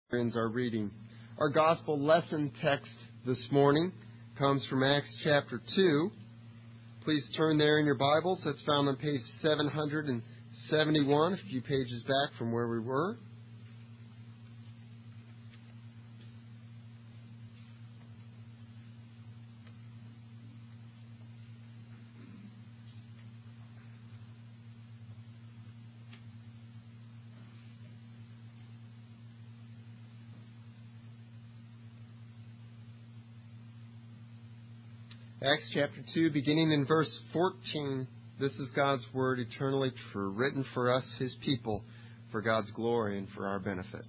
Ends our reading. Our gospel lesson text this morning comes from Acts chapter 2. Please turn there in your Bibles. That's found on page 771, a few pages back from where we were. Acts chapter 2, beginning in verse 14, this is God's word, eternally true, written for us, His people, for God's glory and for our benefit.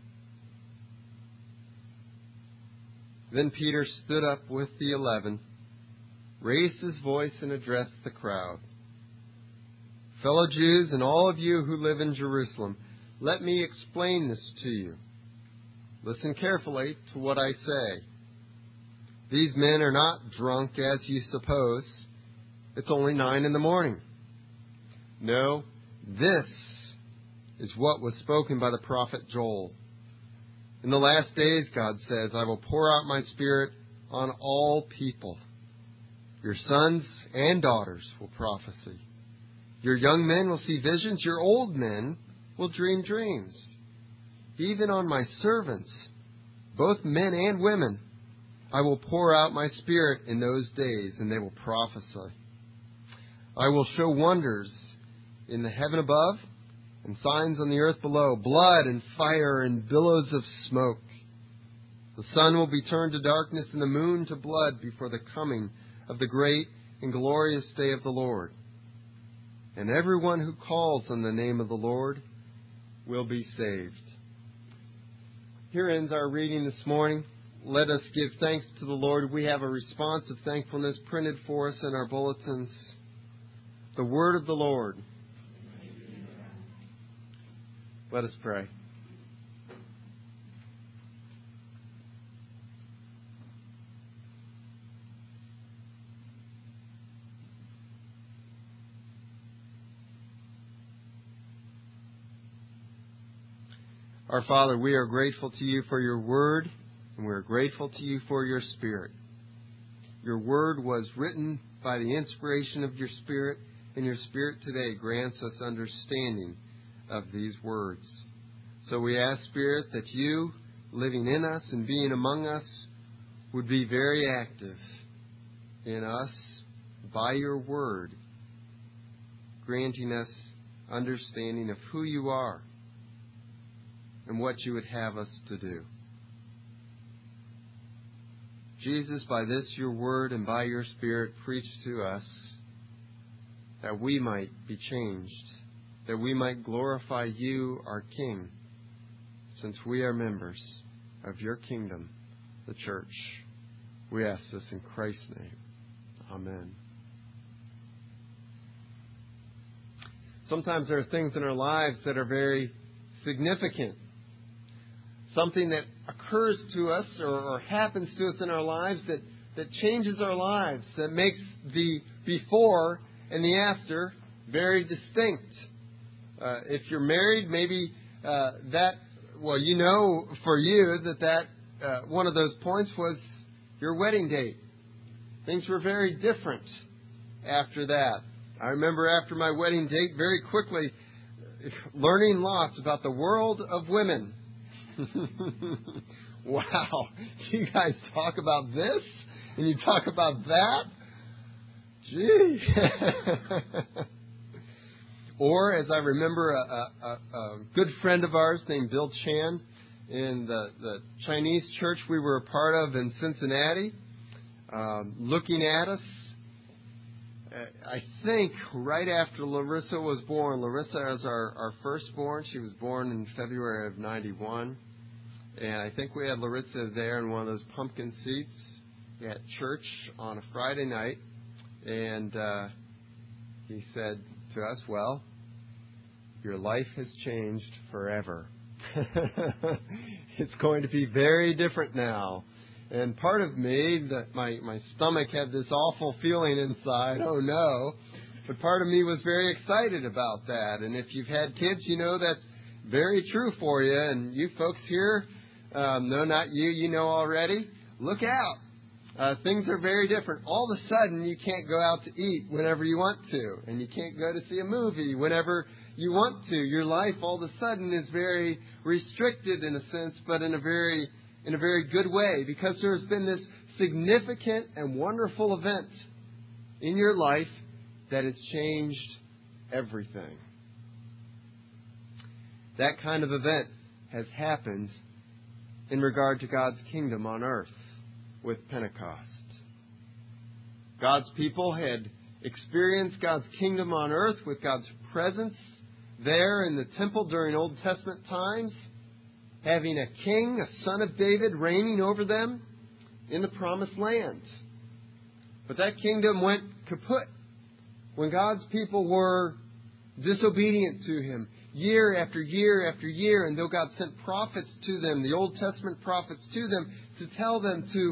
Then Peter stood up with the 11, raised his voice and addressed the crowd. Fellow Jews and all of you who live in Jerusalem, let me explain this to you. Listen carefully to what I say. These men are not drunk as you suppose. It's only 9 a.m. No, this is what was spoken by the prophet Joel. In the last days, God says, I will pour out my Spirit on all people. Your sons and daughters will prophesy. Your young men will see visions. Your old men will dream dreams. Even on my servants, both men and women, I will pour out my Spirit in those days, and they will prophesy. I will show wonders in the heaven above and signs on the earth below, blood and fire and billows of smoke. The sun will be turned to darkness and the moon to blood before the coming of the great and glorious day of the Lord. And everyone who calls on the name of the Lord will be saved. Here ends our reading this morning. Let us give thanks to the Lord. We have a response of thankfulness printed for us in our bulletins. The word of the Lord. Let us pray. Our Father, we are grateful to you for your word. And we're grateful to you for your Spirit. Your word was written by the inspiration of your Spirit, and your Spirit today grants us understanding of these words. So we ask, Spirit, that you, living in us and being among us, would be very active in us by your word, granting us understanding of who you are and what you would have us to do. Jesus, by this your word and by your Spirit, preach to us that we might be changed, that we might glorify you, our King, since we are members of your kingdom, the church. We ask this in Christ's name. Amen. Sometimes there are things in our lives that are very significant. Something that occurs to us or happens to us in our lives that changes our lives, that makes the before and the after very distinct. If you're married, maybe for you that one of those points was your wedding date. Things were very different after that. I remember after my wedding date, very quickly learning lots about the world of women. Wow. You guys talk about this and you talk about that? Gee. Or, as I remember, a good friend of ours named Bill Chan in the Chinese church we were a part of in Cincinnati, looking at us. I think right after Larissa was born. Larissa is our firstborn. She was born in February of 91. And I think we had Larissa there in one of those pumpkin seats at church on a Friday night. And he said to us, well, your life has changed forever. It's going to be very different now. And part of me, that my stomach had this awful feeling inside, oh no. But part of me was very excited about that. And if you've had kids, you know that's very true for you. And you folks here No, not you. You know already. Look out. Things are very different. All of a sudden, you can't go out to eat whenever you want to, and you can't go to see a movie whenever you want to. Your life all of a sudden is very restricted in a sense, but in a very good way, because there has been this significant and wonderful event in your life that has changed everything. That kind of event has happened in regard to God's kingdom on earth with Pentecost. God's people had experienced God's kingdom on earth with God's presence there in the temple during Old Testament times, having a king, a son of David, reigning over them in the promised land. But that kingdom went kaput when God's people were disobedient to Him year after year after year. And though God sent prophets to them, the Old Testament prophets to them, to tell them to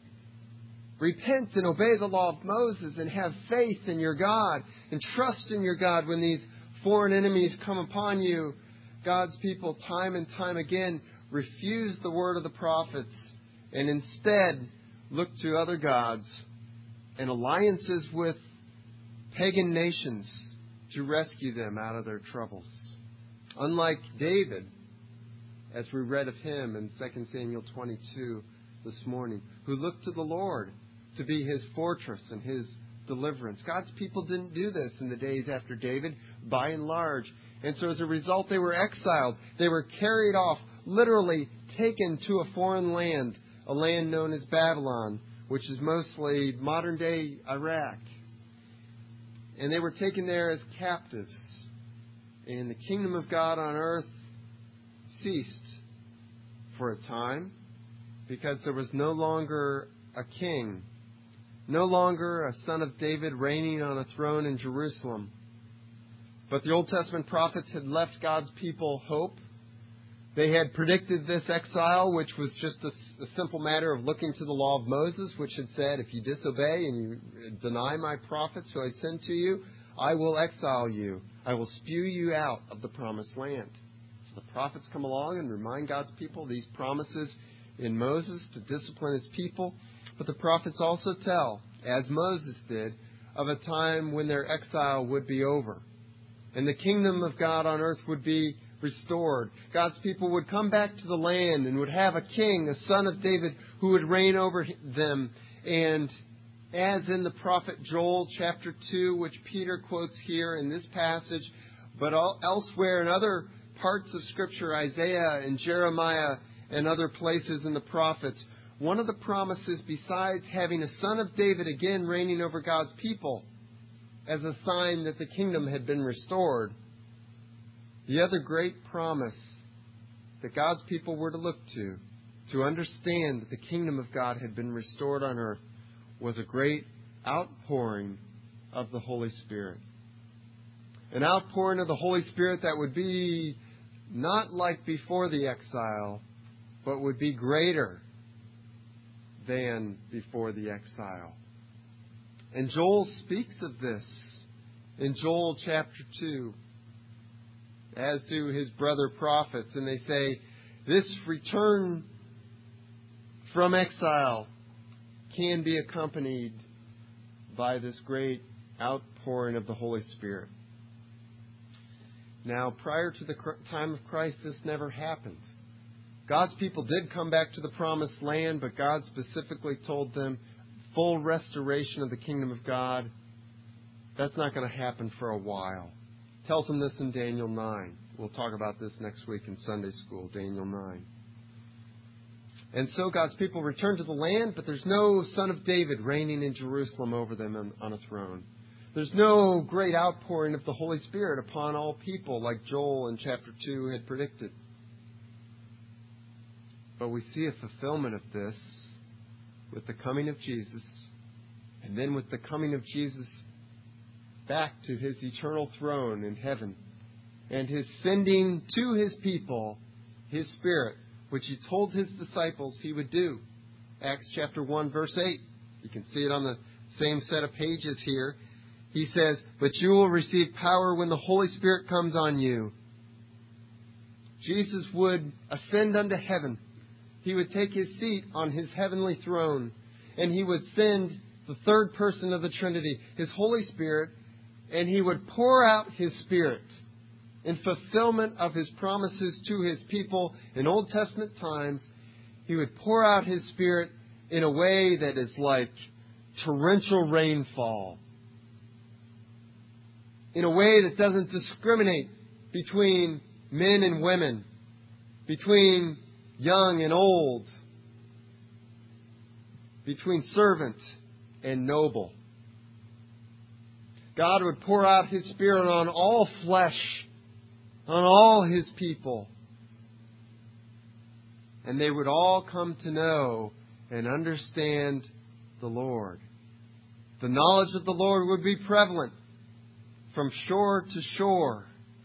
repent and obey the law of Moses and have faith in your God and trust in your God when these foreign enemies come upon you, God's people time and time again refused the word of the prophets and instead looked to other gods and alliances with pagan nations to rescue them out of their troubles. Unlike David, as we read of him in 2 Samuel 22 this morning, who looked to the Lord to be his fortress and his deliverance. God's people didn't do this in the days after David, by and large. And so as a result, they were exiled. They were carried off, literally taken to a foreign land, a land known as Babylon, which is mostly modern-day Iraq. And they were taken there as captives. And the kingdom of God on earth ceased for a time because there was no longer a king, no longer a son of David reigning on a throne in Jerusalem. But the Old Testament prophets had left God's people hope. They had predicted this exile, which was just a simple matter of looking to the law of Moses, which had said, if you disobey and you deny my prophets who I send to you, I will exile you. I will spew you out of the promised land. So the prophets come along and remind God's people these promises in Moses to discipline his people. But the prophets also tell, as Moses did, of a time when their exile would be over and the kingdom of God on earth would be restored. God's people would come back to the land and would have a king, a son of David, who would reign over them. And as in the prophet Joel chapter 2, which Peter quotes here in this passage, but elsewhere in other parts of Scripture, Isaiah and Jeremiah and other places in the prophets, one of the promises, besides having a son of David again reigning over God's people as a sign that the kingdom had been restored, the other great promise that God's people were to look to understand that the kingdom of God had been restored on earth, was a great outpouring of the Holy Spirit. An outpouring of the Holy Spirit that would be not like before the exile, but would be greater than before the exile. And Joel speaks of this in Joel chapter 2, as do his brother prophets. And they say, this return from exile can be accompanied by this great outpouring of the Holy Spirit. Now, prior to the time of Christ, this never happened. God's people did come back to the promised land, but God specifically told them full restoration of the kingdom of God, that's not going to happen for a while. Tells them this in Daniel 9. We'll talk about this next week in Sunday school, Daniel 9. And so God's people return to the land, but there's no son of David reigning in Jerusalem over them on a throne. There's no great outpouring of the Holy Spirit upon all people like Joel in chapter 2 had predicted. But we see a fulfillment of this with the coming of Jesus, and then with the coming of Jesus back to his eternal throne in heaven, and his sending to his people his Spirit, which he told his disciples he would do. Acts chapter 1, verse 8. You can see it on the same set of pages here. He says, but you will receive power when the Holy Spirit comes on you. Jesus would ascend unto heaven, He would take His seat on His heavenly throne, and He would send the third person of the Trinity, His Holy Spirit, and He would pour out His Spirit in fulfillment of His promises to His people in Old Testament times. He would pour out His Spirit in a way that is like torrential rainfall, in a way that doesn't discriminate between men and women, between young and old, between servant and noble. God would pour out His Spirit on all flesh, on all His people. And they would all come to know and understand the Lord. The knowledge of the Lord would be prevalent from shore to shore,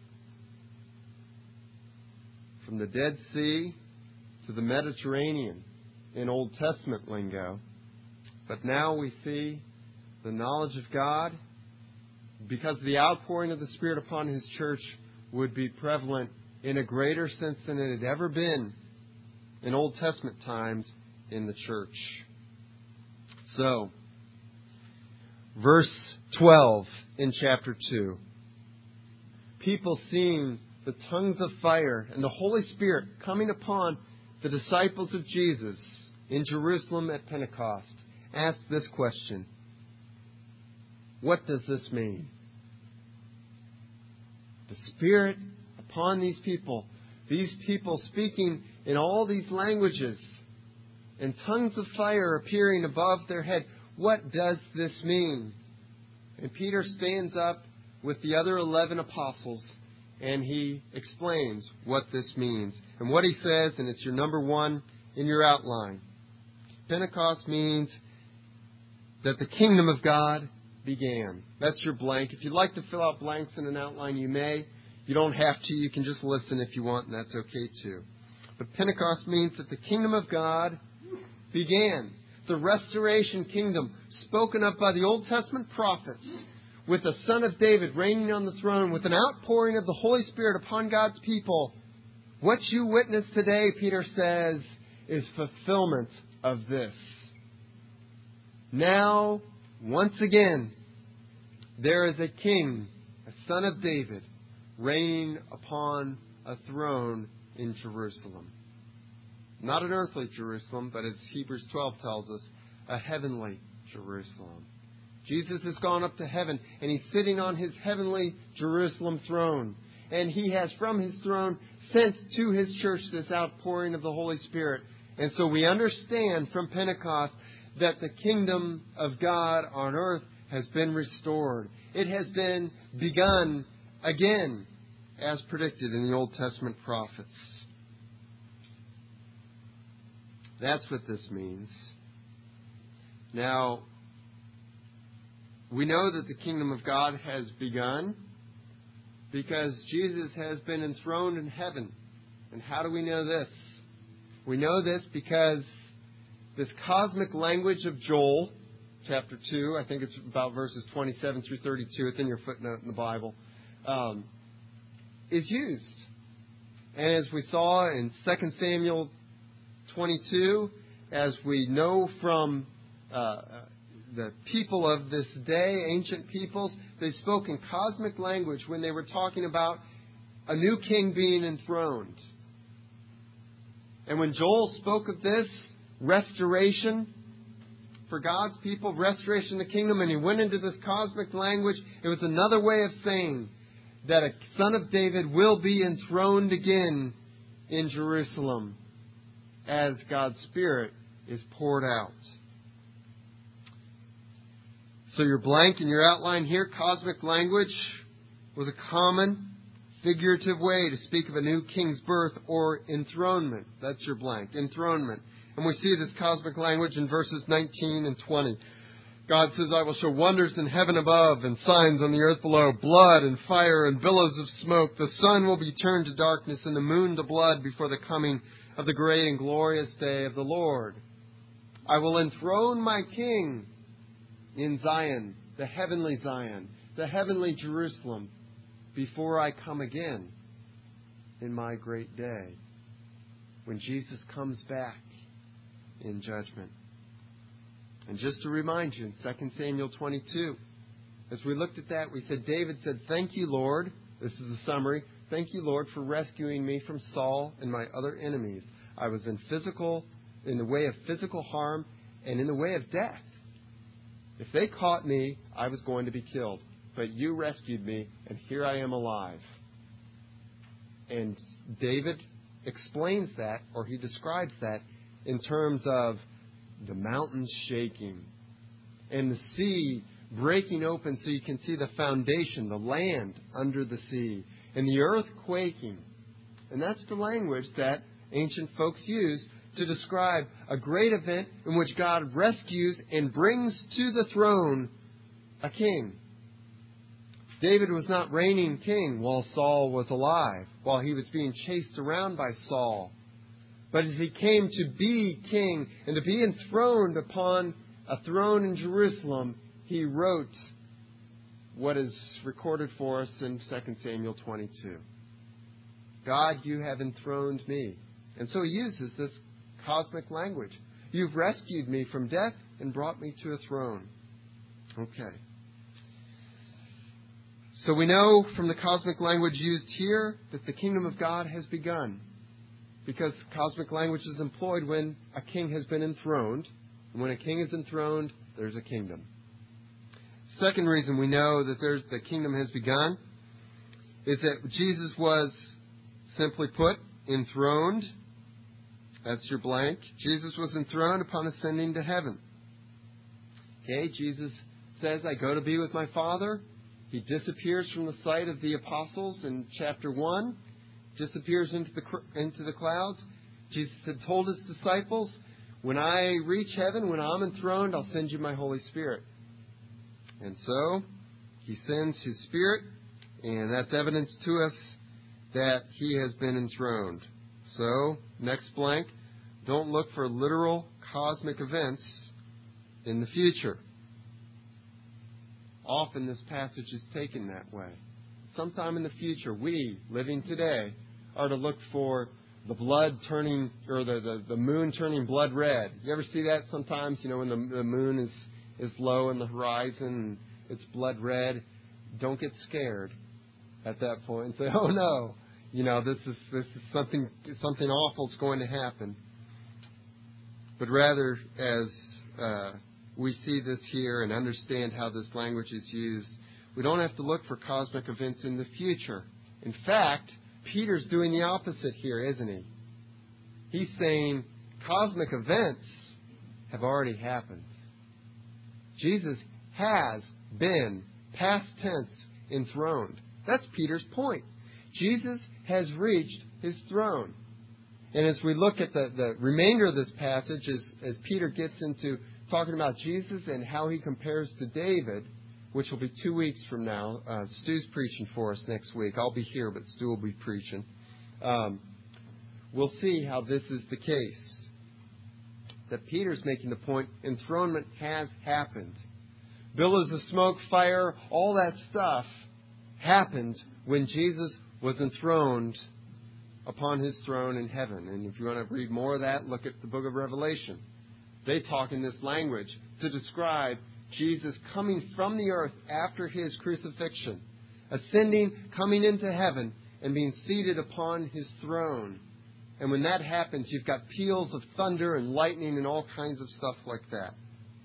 from the Dead Sea to the Mediterranean in Old Testament lingo. But now we see the knowledge of God, because the outpouring of the Spirit upon His church would be prevalent in a greater sense than it had ever been in Old Testament times in the church. So, verse 12 in chapter 2. People seeing the tongues of fire and the Holy Spirit coming upon the disciples of Jesus in Jerusalem at Pentecost asked this question: what does this mean? The Spirit upon these people speaking in all these languages, and tongues of fire appearing above their head. What does this mean? And Peter stands up with the other 11 apostles, and he explains what this means. And what he says, and it's your number 1 in your outline. Pentecost means that the kingdom of God began. That's your blank. If you'd like to fill out blanks in an outline, you may. You don't have to. You can just listen if you want, and that's okay too. But Pentecost means that the kingdom of God began. The restoration kingdom spoken of by the Old Testament prophets, with the Son of David reigning on the throne, with an outpouring of the Holy Spirit upon God's people. What you witness today, Peter says, is fulfillment of this. Now, once again, there is a king, a Son of David, reigning upon a throne in Jerusalem. Not an earthly Jerusalem, but as Hebrews 12 tells us, a heavenly Jerusalem. Jesus has gone up to heaven, and He's sitting on His heavenly Jerusalem throne. And He has from His throne sent to His church this outpouring of the Holy Spirit. And so we understand from Pentecost that the kingdom of God on earth has been restored. It has been begun again, as predicted in the Old Testament prophets. That's what this means. Now, we know that the kingdom of God has begun because Jesus has been enthroned in heaven. And how do we know this? We know this because this cosmic language of Joel, chapter 2, I think it's about verses 27 through 32, it's in your footnote in the Bible, is used. And as we saw in 2 Samuel 22, as we know from the people of this day, ancient peoples, they spoke in cosmic language when they were talking about a new king being enthroned. And when Joel spoke of this restoration for God's people, restoration of the kingdom, and he went into this cosmic language, it was another way of saying that a Son of David will be enthroned again in Jerusalem as God's Spirit is poured out. So your blank in your outline here, cosmic language, was a common figurative way to speak of a new king's birth or enthronement. That's your blank, enthronement. And we see this cosmic language in verses 19 and 20. God says, I will show wonders in heaven above and signs on the earth below, blood and fire and billows of smoke. The sun will be turned to darkness and the moon to blood before the coming of the great and glorious day of the Lord. I will enthrone my king in Zion, the heavenly Jerusalem, before I come again in my great day. When Jesus comes back in judgment. And just to remind you, in 2 Samuel 22, as we looked at that, we said, David said, "Thank you, Lord." This is the summary. "Thank you, Lord, for rescuing me from Saul and my other enemies. I was in the way of physical harm and in the way of death. If they caught me, I was going to be killed. But you rescued me, and here I am alive." And David explains that, or he describes that, in terms of the mountains shaking and the sea breaking open so you can see the foundation, the land under the sea, and the earth quaking. And that's the language that ancient folks use to describe a great event in which God rescues and brings to the throne a king. David was not reigning king while Saul was alive, while he was being chased around by Saul. But as he came to be king and to be enthroned upon a throne in Jerusalem, he wrote what is recorded for us in 2 Samuel 22. "God, you have enthroned me." And so he uses this cosmic language. "You've rescued me from death and brought me to a throne." Okay. So we know from the cosmic language used here that the kingdom of God has begun, because cosmic language is employed when a king has been enthroned. And when a king is enthroned, there's a kingdom. Second reason we know that the kingdom has begun is that Jesus was, simply put, enthroned. That's your blank. Jesus was enthroned upon ascending to heaven. Okay, Jesus says, "I go to be with my Father." He disappears from the sight of the apostles in chapter 1, disappears into the clouds. Jesus had told his disciples, "When I reach heaven, when I'm enthroned, I'll send you my Holy Spirit." And so, he sends his Spirit, and that's evidence to us that he has been enthroned. So, next blank, don't look for literal cosmic events in the future. Often this passage is taken that way. Sometime in the future, we, living today, are to look for the blood turning, or the moon turning blood red. You ever see that sometimes, when the moon is low in the horizon and it's blood red? Don't get scared at that point and say, "Oh no, this is something awful is going to happen." But rather, as we see this here and understand how this language is used, we don't have to look for cosmic events in the future. In fact, Peter's doing the opposite here, isn't he? He's saying cosmic events have already happened. Jesus has been, past tense, enthroned. That's Peter's point. Jesus has reached his throne. And as we look at the remainder of this passage, as Peter gets into talking about Jesus and how he compares to David, which will be 2 weeks from now. Stu's preaching for us next week. I'll be here, but Stu will be preaching. We'll see how this is the case. That Peter's making the point, enthronement has happened. Billows of smoke, fire, all that stuff happened when Jesus was enthroned upon his throne in heaven. And if you want to read more of that, look at the book of Revelation. They talk in this language to describe Jesus coming from the earth after his crucifixion, ascending, coming into heaven, and being seated upon his throne. And when that happens, you've got peals of thunder and lightning and all kinds of stuff like that.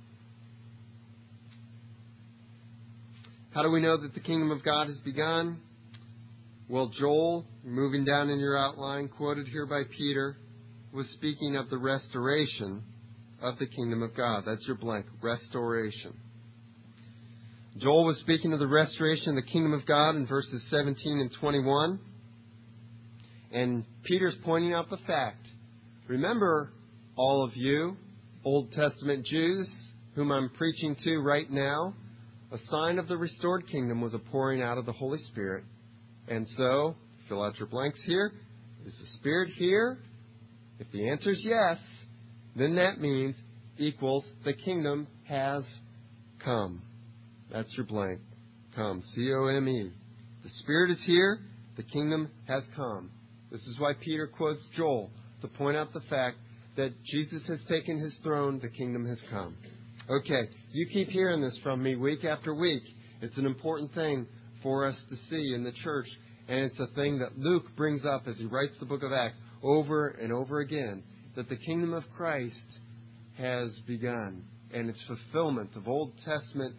How do we know that the kingdom of God has begun? Well, Joel, moving down in your outline, quoted here by Peter, was speaking of the restoration of the kingdom of God. That's your blank, restoration. Joel was speaking of the restoration of the kingdom of God in verses 17 and 21. And Peter's pointing out the fact. Remember, all of you, Old Testament Jews, whom I'm preaching to right now, a sign of the restored kingdom was a pouring out of the Holy Spirit. And so, fill out your blanks here. Is the Spirit here? If the answer is yes, then that means equals the kingdom has come. That's your blank. Come. C-O-M-E. The Spirit is here. The kingdom has come. This is why Peter quotes Joel to point out the fact that Jesus has taken His throne, the kingdom has come. Okay, you keep hearing this from me week after week. It's an important thing for us to see in the church, and it's a thing that Luke brings up as he writes the book of Acts over and over again, that the kingdom of Christ has begun, and its fulfillment of Old Testament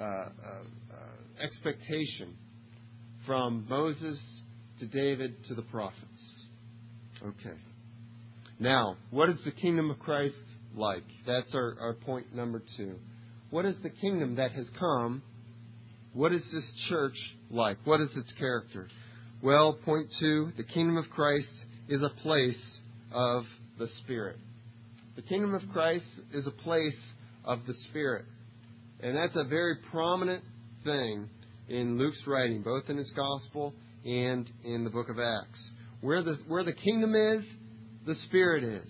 expectation from Moses to David to the prophets. Okay. Now, what is the kingdom of Christ like? That's our point number 2. What is the kingdom that has come? What is this church like? What is its character? Well, point 2, the kingdom of Christ is a place of the Spirit. The kingdom of Christ is a place of the Spirit. And that's a very prominent thing in Luke's writing, both in his gospel and in the book of Acts. Where the kingdom is, the Spirit is.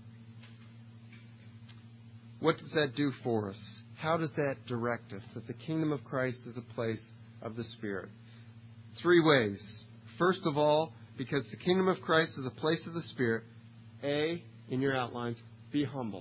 What does that do for us? How does that direct us? That the kingdom of Christ is a place of the Spirit. 3 ways. First of all, because the kingdom of Christ is a place of the Spirit, A, in your outlines, be humble.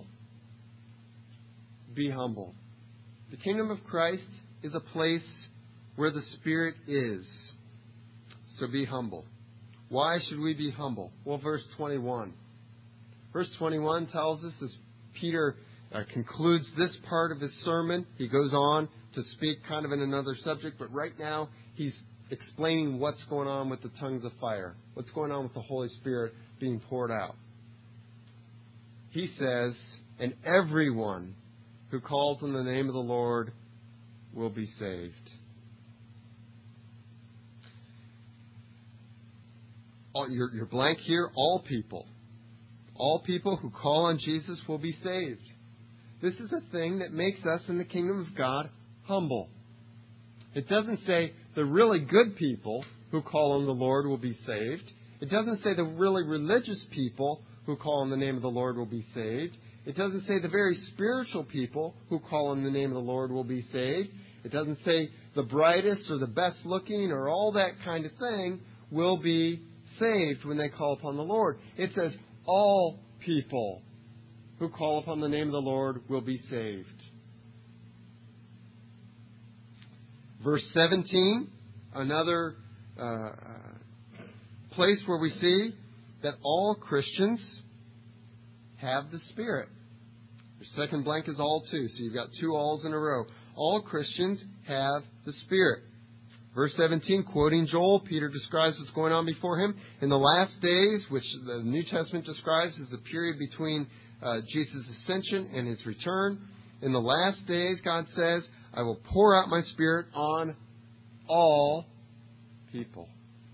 Be humble. The kingdom of Christ is a place where the Spirit is. So be humble. Why should we be humble? Well, verse 21. Verse 21 tells us, as Peter concludes this part of his sermon, he goes on to speak kind of in another subject, but right now he's explaining what's going on with the tongues of fire, what's going on with the Holy Spirit being poured out. He says, and everyone who calls on the name of the Lord will be saved. You're blank here. All people who call on Jesus will be saved. This is a thing that makes us in the kingdom of God humble. It doesn't say the really good people who call on the Lord will be saved. It doesn't say the really religious people who call on the name of the Lord will be saved. It doesn't say the very spiritual people who call on the name of the Lord will be saved. It doesn't say the brightest or the best looking or all that kind of thing will be saved when they call upon the Lord. It says all people who call upon the name of the Lord will be saved. Verse 17, another place where we see that all Christians have the Spirit. Your second blank is all too, so you've got 2 alls in a row. All Christians have the Spirit. Verse 17, quoting Joel, Peter describes what's going on before him. In the last days, which the New Testament describes as the period between Jesus' ascension and His return, in the last days, God says, I will pour out my Spirit on all people.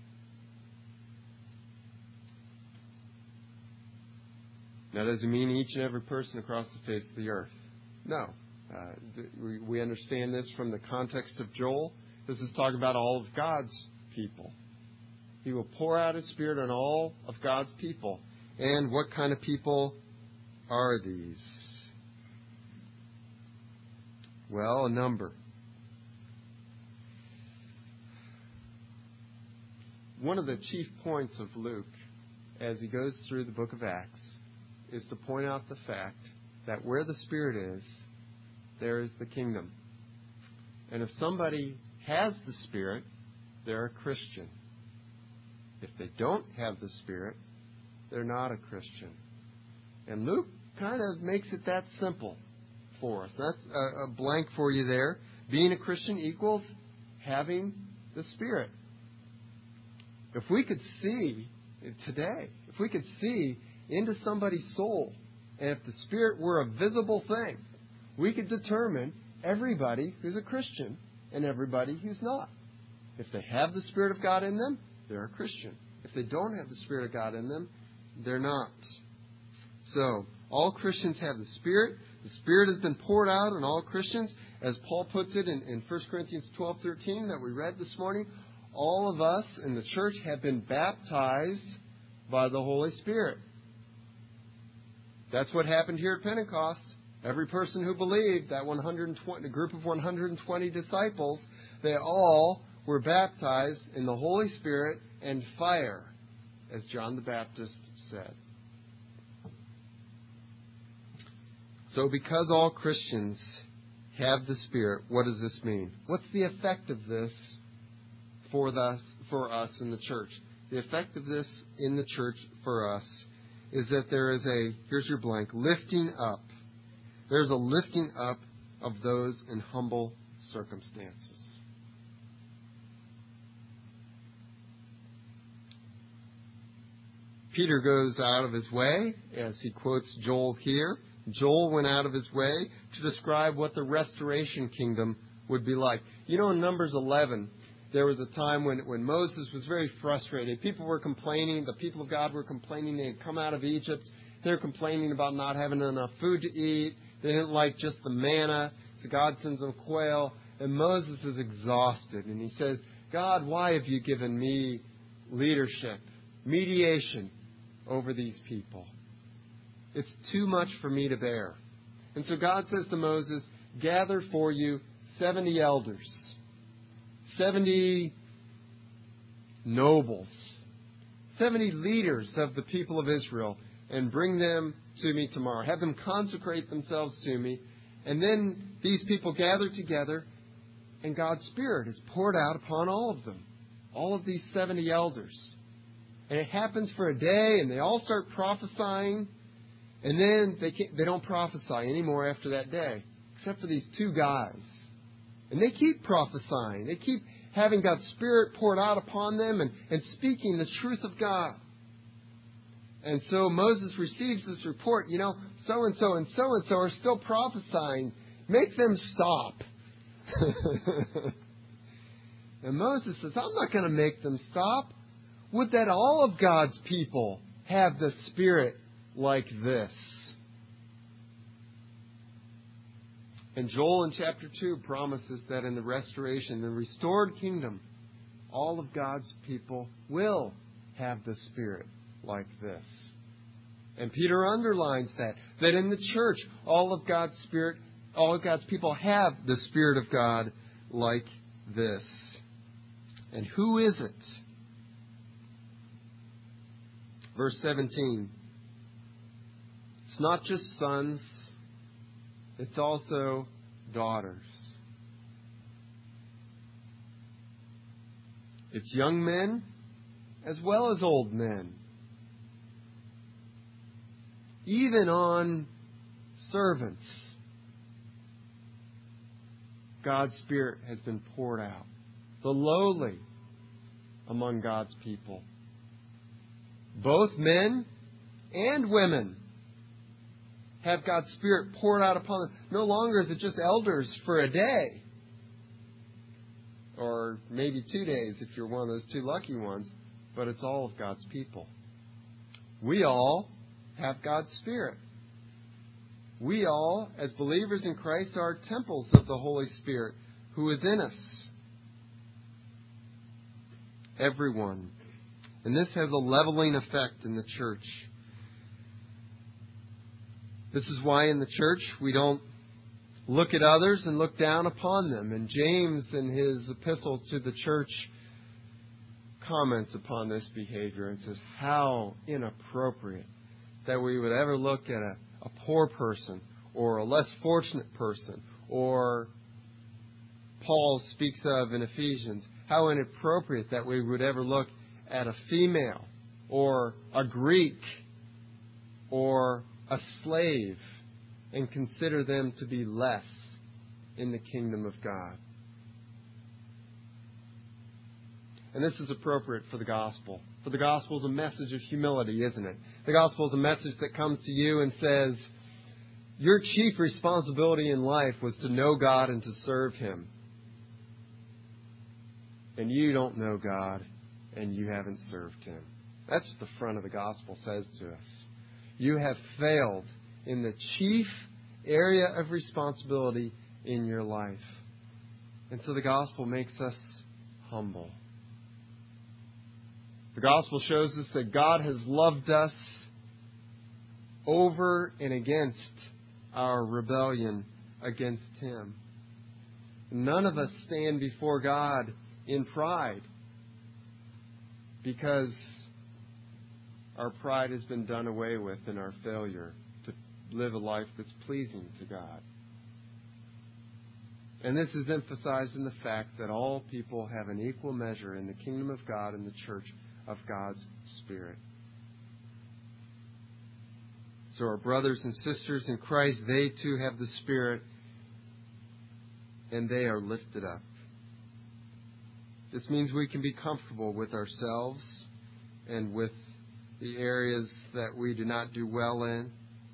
That doesn't mean each and every person across the face of the earth. No. We understand this from the context of Joel. This is talking about all of God's people. He will pour out His Spirit on all of God's people. And what kind of people are these? Well, a number. One of the chief points of Luke, as he goes through the book of Acts, is to point out the fact that where the Spirit is, there is the kingdom. And if somebody has the Spirit, they're a Christian. If they don't have the Spirit, they're not a Christian. And Luke kind of makes it that simple for us. That's a blank for you there. Being a Christian equals having the Spirit. If we could see today, if we could see into somebody's soul, and if the Spirit were a visible thing, we could determine everybody who's a Christian and everybody who's not. If they have the Spirit of God in them, they're a Christian. If they don't have the Spirit of God in them, they're not. So, all Christians have the Spirit. The Spirit has been poured out on all Christians. As Paul puts it in 1 Corinthians 12:13 that we read this morning, all of us in the church have been baptized by the Holy Spirit. That's what happened here at Pentecost. Every person who believed, that the group of 120 disciples, they all were baptized in the Holy Spirit and fire, as John the Baptist said. So because all Christians have the Spirit, what does this mean? What's the effect of this for us in the church? The effect of this in the church for us is that there is here's your blank, lifting up. There's a lifting up of those in humble circumstances. Peter goes out of his way, as he quotes Joel here. Joel went out of his way to describe what the restoration kingdom would be like. You know, in Numbers 11, there was a time when Moses was very frustrated. People were complaining. The people of God were complaining. They had come out of Egypt. They were complaining about not having enough food to eat. They didn't like just the manna. So God sends them quail. And Moses is exhausted. And he says, God, why have you given me leadership, mediation over these people? It's too much for me to bear. And so God says to Moses, gather for you 70 elders, 70 nobles, 70 leaders of the people of Israel, and bring them to me tomorrow. Have them consecrate themselves to me. And then these people gather together, and God's Spirit is poured out upon all of them, all of these 70 elders. And it happens for a day, and they all start prophesying. And then they don't prophesy anymore after that day, except for these two guys. And they keep prophesying. They keep having God's Spirit poured out upon them and speaking the truth of God. And so Moses receives this report, so-and-so and so-and-so are still prophesying. Make them stop. And Moses says, I'm not going to make them stop. Would that all of God's people have the Spirit like this. And Joel in chapter 2 promises that in the restoration, the restored kingdom, all of God's people will have the Spirit like this. And Peter underlines that in the church, all of God's people have the Spirit of God like this. And who is it? Verse 17. It's not just sons, it's also daughters. It's young men as well as old men. Even on servants, God's Spirit has been poured out. The lowly among God's people. Both men and women have God's Spirit poured out upon them. No longer is it just elders for a day. Or maybe 2 days if you're one of those 2 lucky ones. But it's all of God's people. We all have God's Spirit. We all, as believers in Christ, are temples of the Holy Spirit who is in us. Everyone. And this has a leveling effect in the church. This is why in the church we don't look at others and look down upon them. And James, in his epistle to the church, comments upon this behavior and says, how inappropriate that we would ever look at a poor person or a less fortunate person, or Paul speaks of in Ephesians, how inappropriate that we would ever look at a female or a Greek or a slave and consider them to be less in the kingdom of God. And this is appropriate for the gospel. For the gospel is a message of humility, isn't it? The gospel is a message that comes to you and says, your chief responsibility in life was to know God and to serve Him. And you don't know God and you haven't served Him. That's what the front of the gospel says to us. You have failed in the chief area of responsibility in your life. And so the gospel makes us humble. The gospel shows us that God has loved us over and against our rebellion against Him. None of us stand before God in pride because our pride has been done away with in our failure to live a life that's pleasing to God. And this is emphasized in the fact that all people have an equal measure in the kingdom of God and the church of God's Spirit. So our brothers and sisters in Christ, they too have the Spirit, and they are lifted up. This means we can be comfortable with ourselves and with the areas that we do not do well in.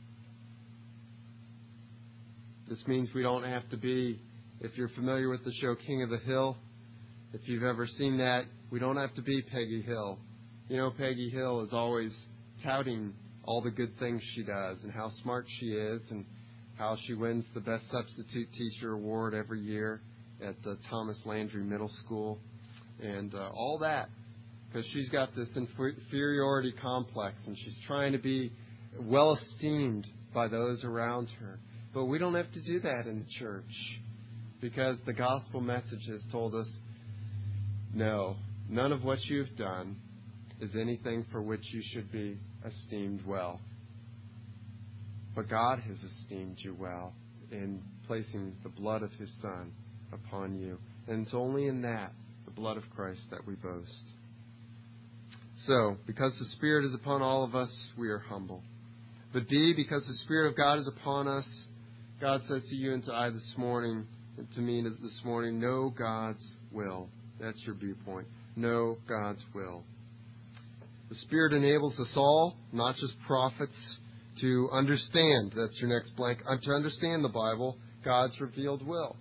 This means we don't have to be, if you're familiar with the show King of the Hill, if you've ever seen that, we don't have to be Peggy Hill. You know, Peggy Hill is always touting all the good things she does and how smart she is and how she wins the Best Substitute Teacher Award every year at Thomas Landry Middle School and all that, because she's got this inferiority complex and she's trying to be well esteemed by those around her. But we don't have to do that in the church, because the gospel message has told us, no, none of what you've done is anything for which you should be esteemed well. But God has esteemed you well in placing the blood of His Son upon you. And it's only in that, the blood of Christ, that we boast. So, because the Spirit is upon all of us, we are humble. But B, because the Spirit of God is upon us, God says to you and to I this morning, and to me this morning, know God's will. That's your viewpoint. Know God's will. The Spirit enables us all, not just prophets, to understand, that's your next blank, to understand the Bible, God's revealed will.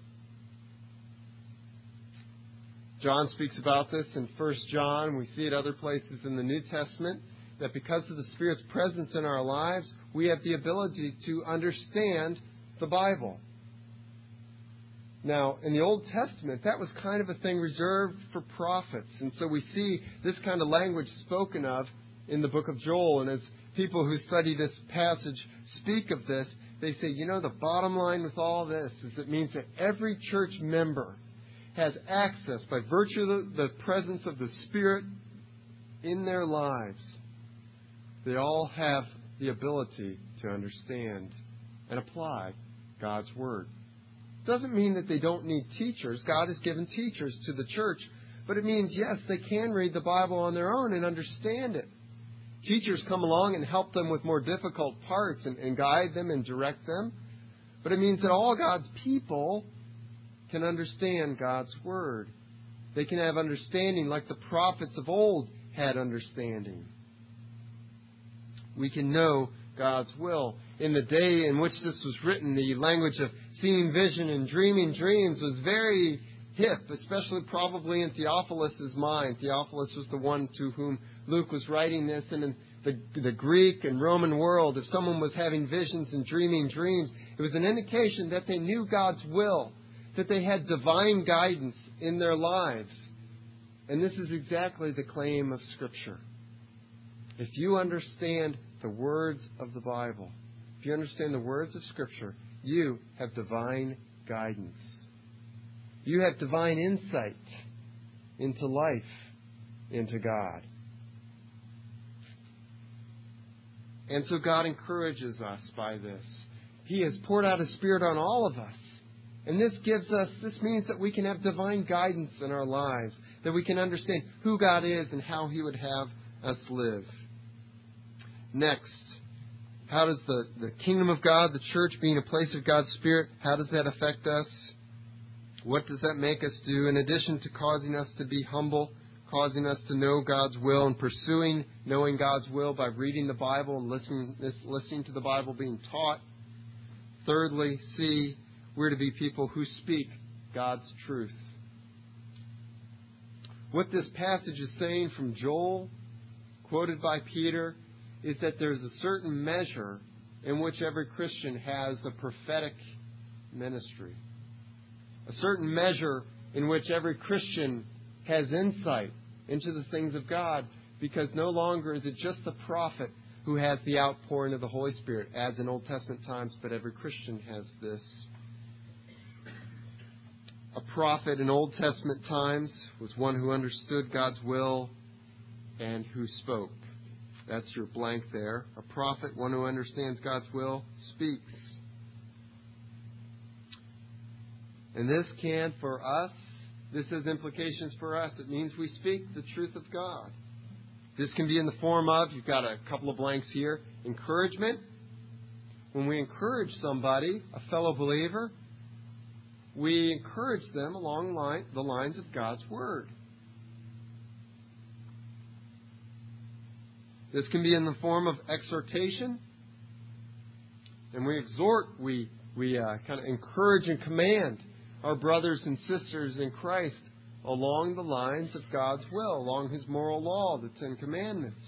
John speaks about this in 1 John. We see it other places in the New Testament, that because of the Spirit's presence in our lives, we have the ability to understand the Bible. Now, in the Old Testament, that was kind of a thing reserved for prophets. And so we see this kind of language spoken of in the book of Joel. And as people who study this passage speak of this, they say, you know, the bottom line with all this is it means that every church member has access, by virtue of the presence of the Spirit in their lives. They all have the ability to understand and apply God's Word. Doesn't mean that they don't need teachers. God has given teachers to the church. But it means, yes, they can read the Bible on their own and understand it. Teachers come along and help them with more difficult parts and guide them and direct them. But it means that all God's people can understand God's Word. They can have understanding like the prophets of old had understanding. We can know God's will. In the day in which this was written, the language of seeing vision and dreaming dreams was very hip, especially probably in Theophilus' mind. Theophilus was the one to whom Luke was writing this. And in the Greek and Roman world, if someone was having visions and dreaming dreams, it was an indication that they knew God's will, that they had divine guidance in their lives. And this is exactly the claim of Scripture. If you understand the words of the Bible, if you understand the words of Scripture, you have divine guidance. You have divine insight into life, into God. And so God encourages us by this. He has poured out His Spirit on all of us. And this means that we can have divine guidance in our lives, that we can understand who God is and how He would have us live. Next, how does the kingdom of God, the church being a place of God's Spirit, how does that affect us? What does that make us do? In addition to causing us to be humble, causing us to know God's will and pursuing knowing God's will by reading the Bible and listening to the Bible being taught. Thirdly, C, we're to be people who speak God's truth. What this passage is saying from Joel, quoted by Peter, is that there's a certain measure in which every Christian has a prophetic ministry. A certain measure in which every Christian has insight into the things of God, because no longer is it just the prophet who has the outpouring of the Holy Spirit, as in Old Testament times, but every Christian has this. A prophet in Old Testament times was one who understood God's will and who spoke. That's your blank there. A prophet, one who understands God's will, speaks. And this can, for us, this has implications for us. It means we speak the truth of God. This can be in the form of, you've got a couple of blanks here, encouragement. When we encourage somebody, a fellow believer, we encourage them along the lines of God's Word. This can be in the form of exhortation. And we exhort, we kind of encourage and command our brothers and sisters in Christ along the lines of God's will, along His moral law, the Ten Commandments.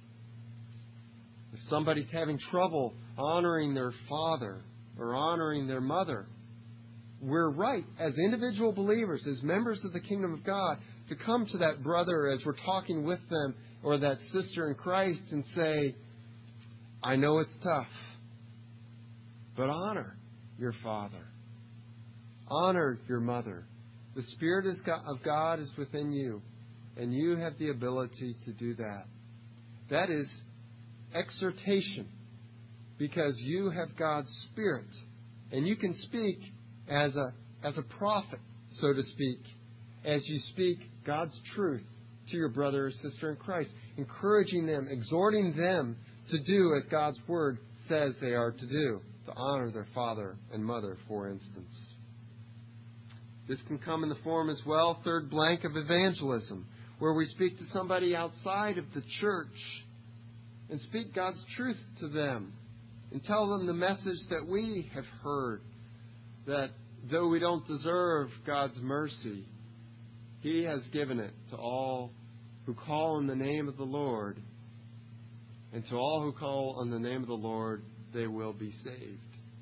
If somebody's having trouble honoring their father or honoring their mother, we're right, as individual believers, as members of the kingdom of God, to come to that brother as we're talking with them or that sister in Christ and say, I know it's tough, but honor your father. Honor your mother. The Spirit of God is within you, and you have the ability to do that. That is exhortation, because you have God's Spirit, and you can speak as a prophet, so to speak, as you speak God's truth to your brother or sister in Christ, encouraging them, exhorting them to do as God's Word says they are to do, to honor their father and mother, for instance. This can come in the form as well, third blank, of evangelism, where we speak to somebody outside of the church and speak God's truth to them and tell them the message that we have heard, that though we don't deserve God's mercy, He has given it to all who call on the name of the Lord. And to all who call on the name of the Lord, they will be saved.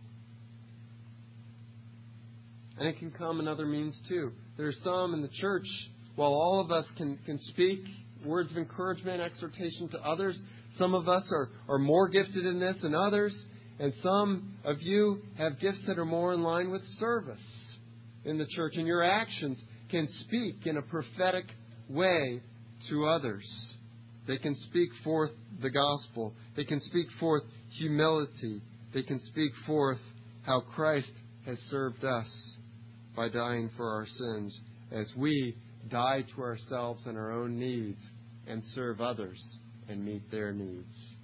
And it can come in other means too. There are some in the church, while all of us can speak words of encouragement, exhortation to others, some of us are more gifted in this than others. And some of you have gifts that are more in line with service in the church. And your actions can speak in a prophetic way to others. They can speak forth the gospel. They can speak forth humility. They can speak forth how Christ has served us by dying for our sins as we die to ourselves and our own needs and serve others and meet their needs.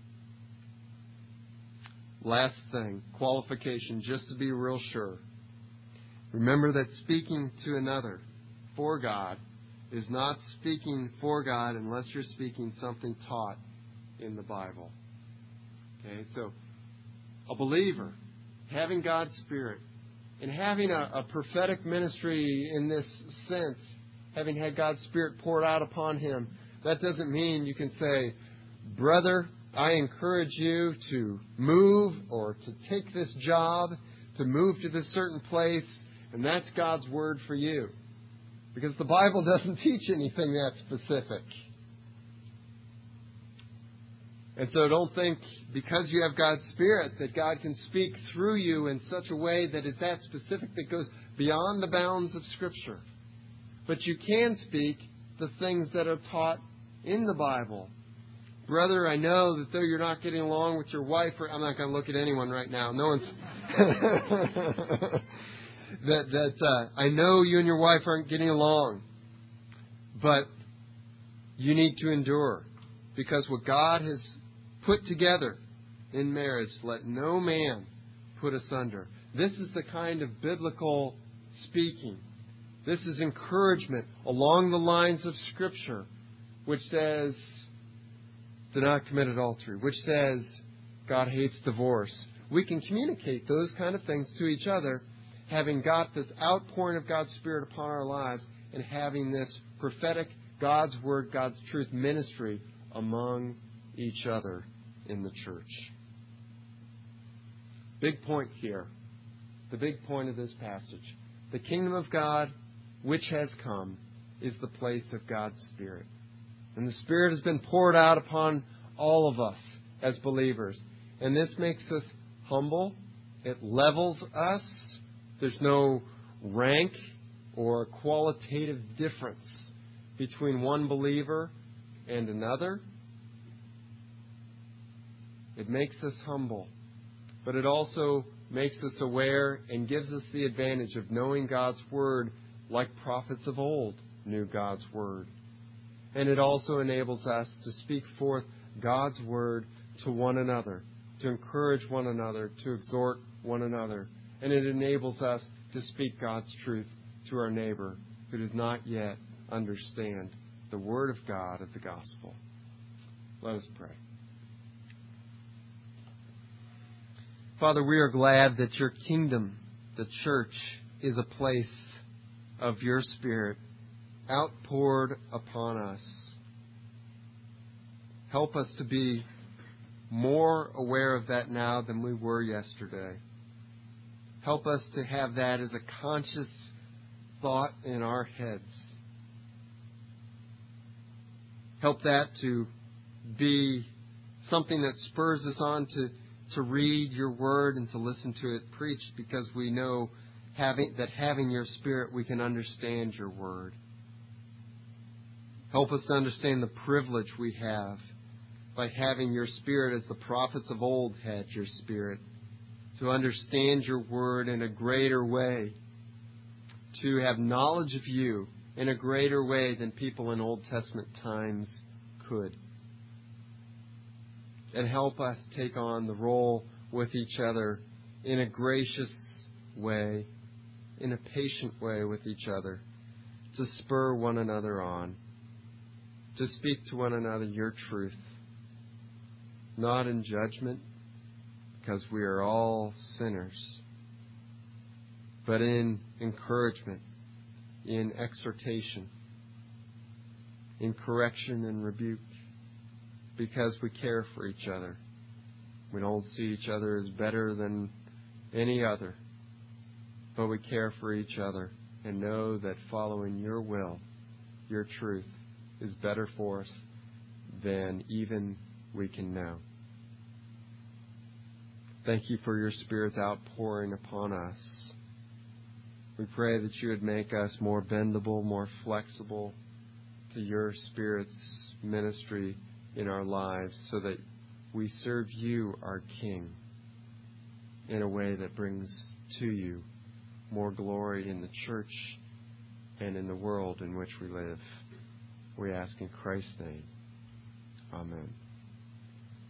Last thing, qualification, just to be real sure. Remember that speaking to another for God is not speaking for God unless you're speaking something taught in the Bible. Okay, so a believer, having God's Spirit, and having a prophetic ministry in this sense, having had God's Spirit poured out upon him, that doesn't mean you can say, brother, I encourage you to move or to take this job, to move to this certain place, and that's God's word for you. Because the Bible doesn't teach anything that specific. And so don't think because you have God's Spirit that God can speak through you in such a way that is that specific that goes beyond the bounds of Scripture. But you can speak the things that are taught in the Bible. Brother, I know that though you're not getting along with your wife, I'm not going to look at anyone right now. No one's... I know you and your wife aren't getting along. But you need to endure. Because what God has put together in marriage, let no man put asunder. This is the kind of biblical speaking. This is encouragement along the lines of Scripture, which says, do not commit adultery, which says, God hates divorce. We can communicate those kind of things to each other, having got this outpouring of God's Spirit upon our lives and having this prophetic God's Word, God's truth ministry among each other in the church. Big point here. The big point of this passage. The kingdom of God, which has come, is the place of God's Spirit. And the Spirit has been poured out upon all of us as believers. And this makes us humble. It levels us. There's no rank or qualitative difference between one believer and another. It makes us humble. But it also makes us aware and gives us the advantage of knowing God's Word like prophets of old knew God's Word. And it also enables us to speak forth God's Word to one another, to encourage one another, to exhort one another. And it enables us to speak God's truth to our neighbor who does not yet understand the Word of God of the gospel. Let us pray. Father, we are glad that your kingdom, the church, is a place of your Spirit outpoured upon us. Help us to be more aware of that now than we were yesterday. Help us to have that as a conscious thought in our heads. Help that to be something that spurs us on to read your word and to listen to it preached, because we know having your Spirit, we can understand your word. Help us to understand the privilege we have by having your Spirit as the prophets of old had your Spirit, to understand your word in a greater way, to have knowledge of you in a greater way than people in Old Testament times could. And help us take on the role with each other in a gracious way, in a patient way with each other, to spur one another on, to speak to one another your truth, not in judgment, because we are all sinners, but in encouragement, in exhortation, in correction and rebuke, because we care for each other. We don't see each other as better than any other, but we care for each other and know that following your will, your truth, is better for us than even we can know. Thank you for your Spirit's outpouring upon us. We pray that you would make us more bendable, more flexible to your Spirit's ministry in our lives, so that we serve you, our King, in a way that brings to you more glory in the church and in the world in which we live. We ask in Christ's name. Amen.